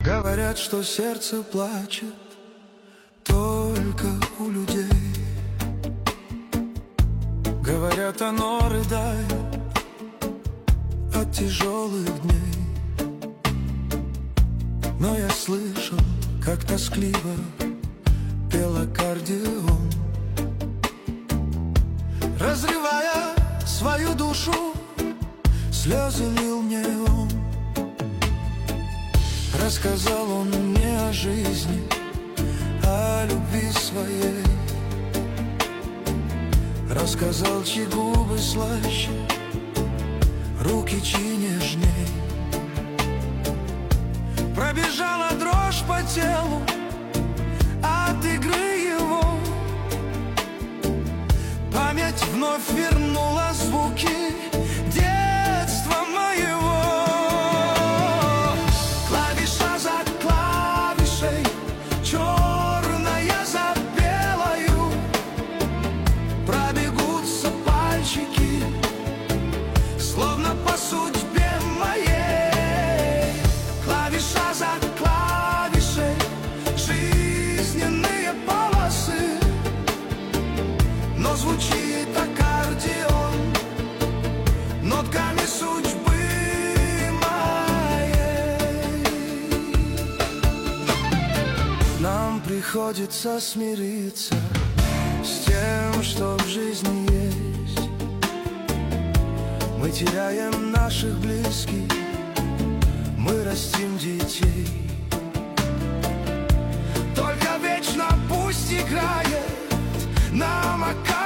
Говорят, что сердце плачет только у людей. Говорят, оно рыдает от тяжелых дней. Но я слышал, как тоскливо пел аккордеон, разрывая свою душу, слезы лил мне он. Рассказал он мне о жизни, о любви своей. Рассказал, чьи губы слаще, руки чьи нежней. Пробежала дрожь по телу от игры его. Память вновь вернула звуки детства моего. Клавиша за клавишей, черная за белою, пробегутся пальчики, словно по судьбе моей. Клавиша за клавишей, жизненные полосы, но звучит аккордеон нотками судьбы моей. Нам приходится смириться с тем, что в жизни есть. Мы теряем наших близких, мы растим детей. Только вечно пусть играет нам аккордеон.